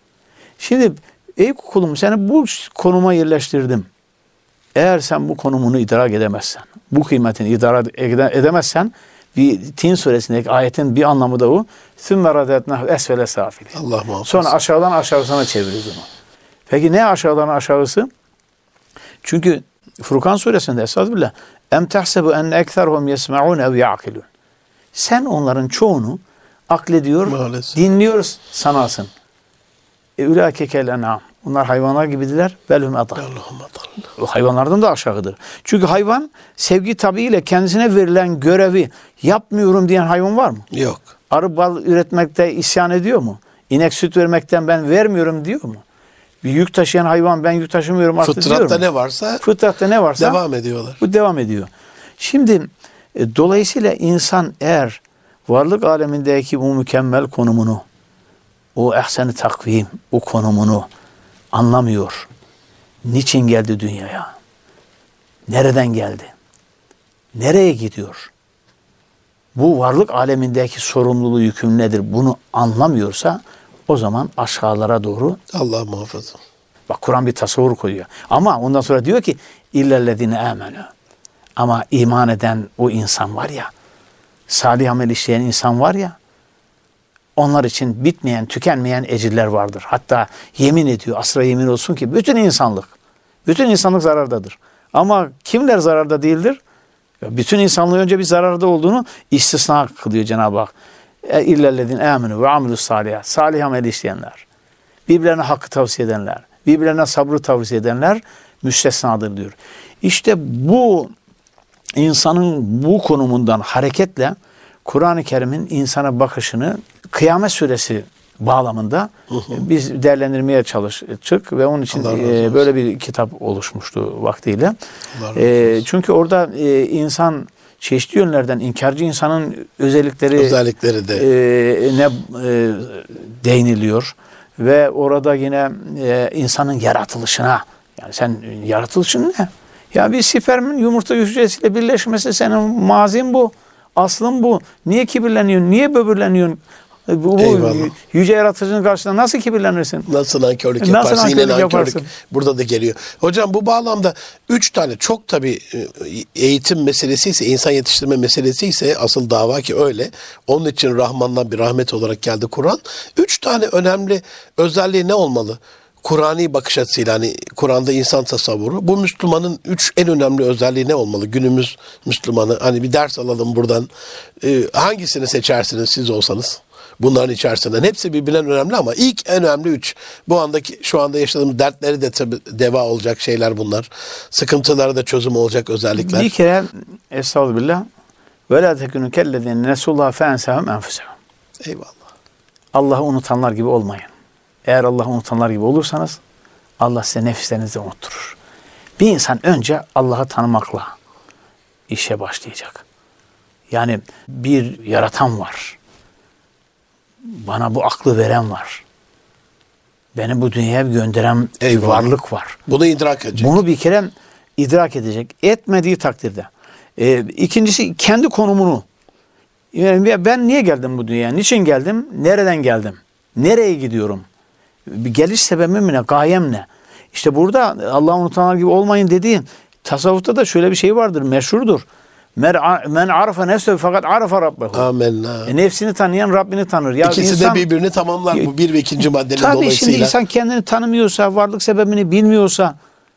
Şimdi ey kulum seni bu konuma yerleştirdim. Eğer sen bu konumunu idrak edemezsen, bu kıymetini idrak edemezsen, bir Tin suresindeki ayetin bir anlamı da o. ثُمَّ رَدَتْنَهُ اَسْفَلَ سَافِلِ. Allah muhafaza. Sonra aşağıdan aşağısına çeviririz onu. Peki ne aşağıdan aşağısı? Çünkü Furkan suresinde Estağfirullah اَمْ تَحْسَبُ اَنَّ اَكْثَرْهُمْ يَسْمَعُونَ اَوْ يَعْقِلُونَ. Sen onların çoğunu aklediyor, Maalesef. dinliyoruz sanarsın. اُلَٰكَ كَالْاَنْعَامِ. Bunlar hayvanlar gibidirler. Belhum adal. O hayvanlardan da aşağıdır. Çünkü hayvan sevgi tabiiyle kendisine verilen görevi yapmıyorum diyen hayvan var mı? Yok. Arı bal üretmekte isyan ediyor mu? İnek süt vermekten ben vermiyorum diyor mu? Bir yük taşıyan hayvan ben yük taşımıyorum artık diyor mu? Fıtratta ne varsa Fıtratta ne varsa devam ediyorlar. Bu devam ediyor. Şimdi e, dolayısıyla insan eğer varlık alemindeki bu mükemmel konumunu, o ehsen-i takvim, o konumunu anlamıyor. Niçin geldi dünyaya? Nereden geldi? Nereye gidiyor? Bu varlık alemindeki sorumluluğu, yüküm nedir? Bunu anlamıyorsa o zaman aşağılara doğru Allah muhafaza. Bak Kur'an bir tasavvur koyuyor. Ama ondan sonra diyor ki illellezine amenu. Ama iman eden o insan var ya, salih amel işleyen insan var ya, onlar için bitmeyen, tükenmeyen ecirler vardır. Hatta yemin ediyor, asra yemin olsun ki bütün insanlık, bütün insanlık zarardadır. Ama kimler zararda değildir? Bütün insanlığın önce bir zararda olduğunu istisna kılıyor Cenab-ı Hak. İllellezine amenu ve amilus salihat. Salih amel işleyenler, birbirlerine hakkı tavsiye edenler, birbirlerine sabrı tavsiye edenler müstesnadır diyor. İşte bu insanın bu konumundan hareketle Kur'an-ı Kerim'in insana bakışını Kıyamet Suresi bağlamında hı hı. biz değerlendirmeye çalıştık ve onun için e, böyle bir kitap oluşmuştu vaktiyle. E, çünkü orada e, insan çeşitli yönlerden inkarcı insanın özellikleri, özellikleri de e, ne e, değiniliyor ve orada yine e, insanın yaratılışına, yani sen yaratılışın ne? Ya bir spermin yumurta hücresiyle birleşmesi senin mazin bu. Aslın bu. Niye kibirleniyorsun? Niye böbürleniyorsun? Bu, bu yüce yaratıcının karşısında nasıl kibirlenirsin? Nasıl nankörlük yaparsın? Nasıl nankörlük Yine nankörlük yaparsın? Burada da geliyor. Hocam bu bağlamda üç tane çok tabii eğitim meselesi ise, insan yetiştirme meselesi ise asıl dava ki öyle. Onun için Rahman'dan bir rahmet olarak geldi Kur'an. Üç tane önemli özelliği ne olmalı? Kur'ani bakış açısıyla, hani Kur'an'da insan tasavvuru. Bu Müslümanın üç en önemli özelliği ne olmalı? Günümüz Müslümanı. Hani bir ders alalım buradan. Ee, hangisini seçersiniz siz olsanız? Bunların içerisinden. Hepsi birbirinden önemli ama ilk en önemli üç. Bu andaki, şu anda yaşadığımız dertleri de tabii deva olacak şeyler bunlar. Sıkıntılara da çözüm olacak özellikler. Bir kere estağfirullah ve la tekunu kellezine nesullah fe ensahum enfusahum. Eyvallah. Allah'ı unutanlar gibi olmayın. Eğer Allah'ı unutanlar gibi olursanız Allah size nefislerinizi unutturur. Bir insan önce Allah'ı tanımakla işe başlayacak. Yani bir yaratan var. Bana bu aklı veren var. Beni bu dünyaya gönderen bir varlık var. Bunu idrak edecek. Bunu bir kere idrak edecek. Etmediği takdirde. Ee, ikincisi kendi konumunu. Yani ben niye geldim bu dünyaya? Niçin geldim? Nereden geldim? Nereye gidiyorum? Bir geliş sebebim ne? Gayem ne? İşte burada Allah'ı unutanlar gibi olmayın dediğim tasavvufta da şöyle bir şey vardır. Meşhurdur. Men arafa nefsehu fakat arafa rabbehu. Amenna. E, nefsini tanıyan Rabbini tanır. Ya İkisi insan, de birbirini tamamlar bu bir ve ikinci maddenin tabii dolayısıyla. Tabii şimdi insan kendini tanımıyorsa, varlık sebebini bilmiyorsa,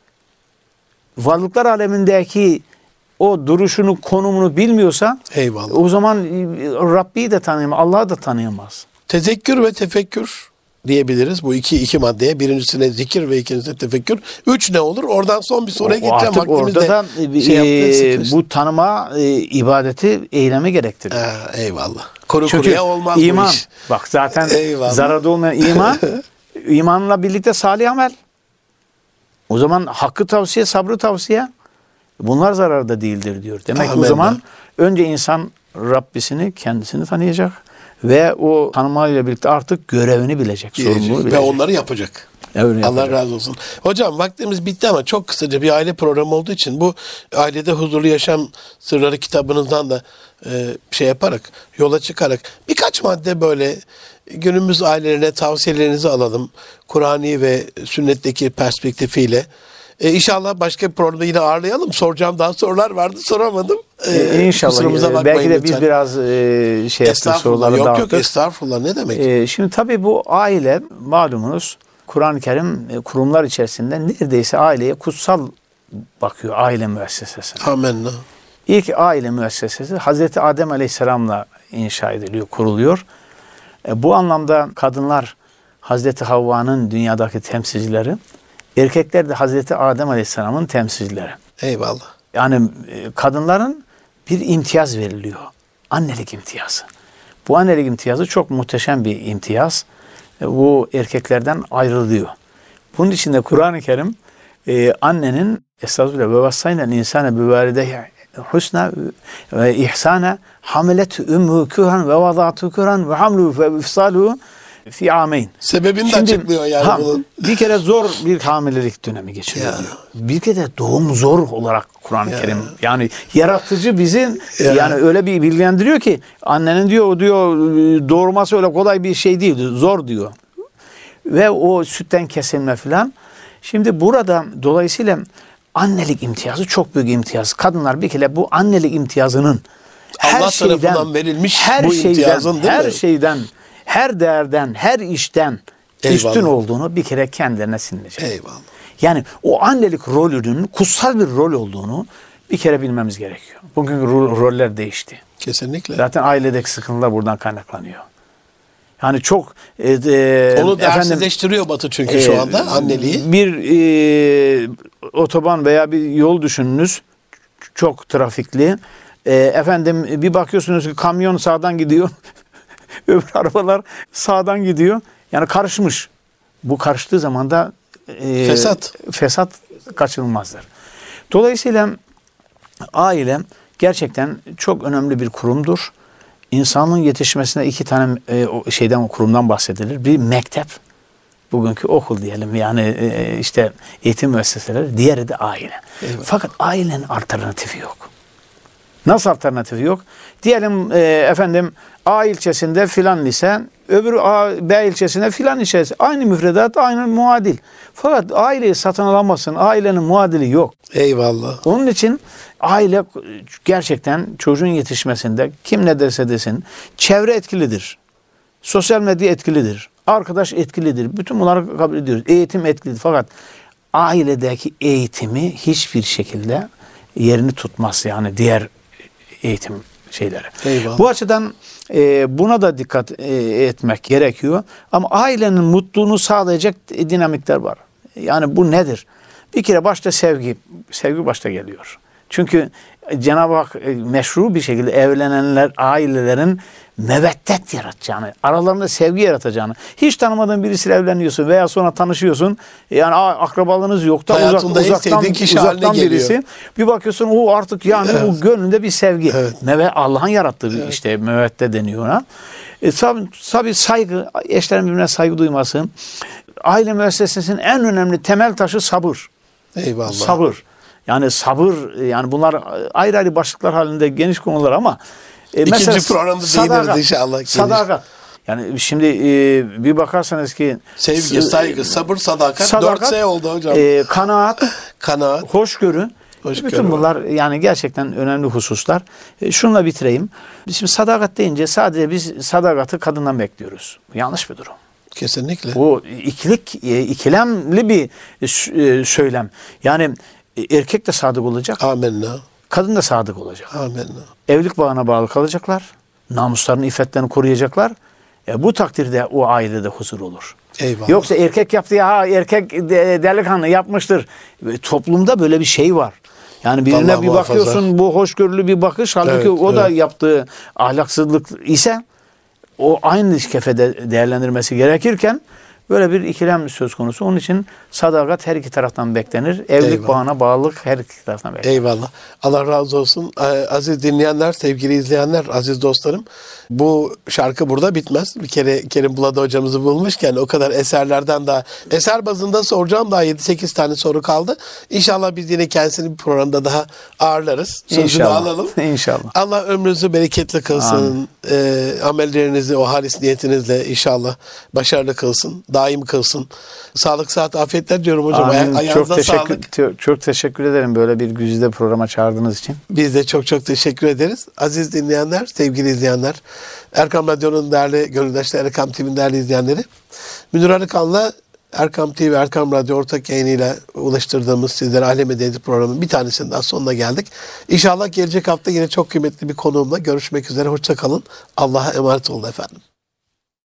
varlıklar alemindeki o duruşunu, konumunu bilmiyorsa, eyvallah, o zaman Rabbi'yi de tanıyamaz, Allah'ı da tanıyamaz. Tezekkür ve tefekkür diyebiliriz bu iki iki maddeye. Birincisine zikir ve ikincisine tefekkür. Üç ne olur? Oradan son bir soruya o, geçeceğim. Artık orada da şey e, bu tanıma e, ibadeti, eylemi gerektiriyor. Ee, eyvallah. Kuru Çünkü kuruya olmaz iman, bu iş. Bak zaten zararda olmayan iman, imanla birlikte salih amel. O zaman hakkı tavsiye, sabrı tavsiye. Bunlar zararda değildir diyor. Demek ki o zaman önce insan Rabbisini, kendisini tanıyacak. Ve o tanımayla birlikte artık görevini bilecek, sorumluluğu bilecek. Ve onları yapacak. Evet, Allah yapacak. razı olsun. Hocam vaktimiz bitti ama çok kısaca bir aile programı olduğu için bu Ailede Huzurlu Yaşam Sırları kitabınızdan da e, şey yaparak, yola çıkarak birkaç madde böyle günümüz ailelerine tavsiyelerinizi alalım. Kur'ani ve sünnetteki perspektifiyle. E, inşallah başka bir programda yine ağırlayalım. Soracağım daha sorular vardı, soramadım. E, İnşallah. Belki de biz biraz e, şey yaptık, soruları yok, dağıttık. Yok yok estağfurullah, ne demek? E, şimdi tabii bu aile malumunuz Kur'an-ı Kerim e, kurumlar içerisinde neredeyse aileye kutsal bakıyor, aile müessesesi. Amenna. İlk aile müessesesi Hazreti Adem Aleyhisselam'la inşa ediliyor, kuruluyor. E, bu anlamda kadınlar Hazreti Havva'nın dünyadaki temsilcileri, erkekler de Hazreti Adem Aleyhisselam'ın temsilcileri. Eyvallah. Yani kadınların bir imtiyaz veriliyor. Annelik imtiyazı. Bu annelik imtiyazı çok muhteşem bir imtiyaz. Bu erkeklerden ayrılıyor. Bunun için de Kur'an-ı Kerim e, annenin estağfurullah ve vassayna insane bi validehi husna ve ihsana hamilet ümmü kürhan ve vadatu kürhan ve hamlu ve ifsaluhu fi ameyn. Sebebini de açıklıyor yani ha, bunun. Bir kere zor bir hamilelik dönemi geçiriyor. Ya. Bir kere doğum zor olarak Kur'an-ı ya. Kerim. Yani yaratıcı bizim ya. Yani öyle bir bilgilendiriyor ki annenin diyor o diyor doğurması öyle kolay bir şey değil. Zor diyor. Ve o sütten kesilme filan. Şimdi burada dolayısıyla annelik imtiyazı çok büyük imtiyaz. Kadınlar bir kere bu annelik imtiyazının her Allah şeyden, tarafından verilmiş her bu şeyden, imtiyazın değil her mi? şeyden, her değerden, her işten Eyvallah. üstün olduğunu bir kere kendilerine sindirecek. Eyvallah. Yani o annelik rolünün kutsal bir rol olduğunu bir kere bilmemiz gerekiyor. Bugün ro- roller değişti. Kesinlikle. Zaten ailedeki sıkıntılar buradan kaynaklanıyor. Yani çok e, e, Onu efendim, değersizleştiriyor Batı çünkü e, şu anda anneliği. Bir e, otoban veya bir yol düşününüz, çok trafikli. E, efendim bir bakıyorsunuz ki kamyon sağdan gidiyor, öbür arabalar sağdan gidiyor. Yani karışmış. Bu karıştığı zaman da e, Fesat. fesat kaçınılmazdır. Dolayısıyla aile gerçekten çok önemli bir kurumdur. İnsanın yetişmesine iki tane e, o şeyden kurumdan bahsedilir. Bir mektep, bugünkü okul diyelim, yani e, işte eğitim müesseseleri. Diğeri de aile. Eyvallah. Fakat ailenin alternatifi yok. Nasıl alternatifi yok? Diyelim e, efendim A ilçesinde filan lise, öbürü A, B ilçesinde filan ilçesi. Aynı müfredat, aynı muadil. Fakat aileyi satın alamazsın. Ailenin muadili yok. Eyvallah. Onun için aile gerçekten çocuğun yetişmesinde kim ne derse desin çevre etkilidir. Sosyal medya etkilidir. Arkadaş etkilidir. Bütün bunları kabul ediyoruz. Eğitim etkilidir. Fakat ailedeki eğitimi hiçbir şekilde yerini tutmaz. Yani diğer eğitim şeyleri. Eyvallah. Bu açıdan e, buna da dikkat e, etmek gerekiyor. Ama ailenin mutluluğunu sağlayacak dinamikler var. Yani bu nedir? Bir kere başta sevgi. Sevgi başta geliyor. Çünkü Cenab-ı Hak e, meşru bir şekilde evlenenler, ailelerin meveddet yaratacağını, aralarında sevgi yaratacağını. Hiç tanımadığın birisiyle evleniyorsun veya sonra tanışıyorsun. Yani a, akrabalığınız yok da uzak, Hayatında en uzaktan, sevdiğin kişi uzaktan haline geliyor. birisi. Bir bakıyorsun o artık yani Evet. o gönlünde bir sevgi. Evet. Meve Allah'ın yarattığı bir Evet. işte meveddet deniyor ona. E, tabii, tabii saygı, eşlerin birbirine saygı duyması. Aile müessesesinin en önemli temel taşı sabır. Eyvallah. Sabır. Yani sabır, yani bunlar ayrı ayrı başlıklar halinde geniş konular ama e, İkinci mesela programda sadakat, değiniriz inşallah. Geniş. Sadakat. Yani şimdi e, bir bakarsanız ki Sevgi, s- saygı, sabır, sadakat. sadakat, Dört S oldu hocam. e, kanaat, Kanaat. hoşgörü. Hoşgörü Bütün var. bunlar yani gerçekten önemli hususlar. E, şununla bitireyim. Biz şimdi sadakat deyince sadece biz sadakati kadından bekliyoruz. Yanlış bir durum. Kesinlikle. Bu ikilik, e, ikilemli bir e, söylem. Yani e, erkek de sadık olacak, Amenna. kadın da sadık olacak. Amenna. Evlilik bağına bağlı kalacaklar. Namuslarını, iffetlerini koruyacaklar. E, bu takdirde o ailede huzur olur. Eyvallah. Yoksa erkek yaptı ya, ha, erkek de- delikanlı yapmıştır. E, toplumda böyle bir şey var. Yani birine Allah bir muhafaza. bakıyorsun bu hoşgörülü bir bakış. Halbuki Evet, o da evet. yaptığı ahlaksızlık ise o aynı kefede değerlendirmesi gerekirken böyle bir ikilem söz konusu. Onun için sadakat her iki taraftan beklenir. Evlilik Eyvallah. bağına bağlılık her iki taraftan beklenir. Eyvallah. Allah razı olsun. Ee, Aziz dinleyenler, sevgili izleyenler, aziz dostlarım. Bu şarkı burada bitmez. Bir kere Kerim Buladı hocamızı bulmuşken o kadar eserlerden daha, eser bazında soracağım daha yedi sekiz tane soru kaldı. İnşallah biz yine kendisini bir programda daha ağırlarız. Sözünü İnşallah. alalım. İnşallah. Allah ömrünüzü bereketli kılsın. Ee, amellerinizi o halis niyetinizle inşallah başarılı kılsın. Daim kılsın. Sağlık, sıhhat, afiyetler diyorum hocam. Ay- Amin. Ayağınıza Çok sağlık. teşekkür, çok teşekkür ederim böyle bir güzide programa çağırdığınız için. Biz de çok çok teşekkür ederiz. Aziz dinleyenler, sevgili izleyenler, Erkam Radyo'nun değerli gönüldaşları, Erkam T V'nin değerli izleyenleri, Münir Arıkan'la Erkam T V, Erkam Radyo ortak yayınıyla ulaştırdığımız sizlere Aile Medeniyeti programının bir tanesinin daha sonuna geldik. İnşallah gelecek hafta yine çok kıymetli bir konuğumla görüşmek üzere. Hoşça kalın. Allah'a emanet olun efendim.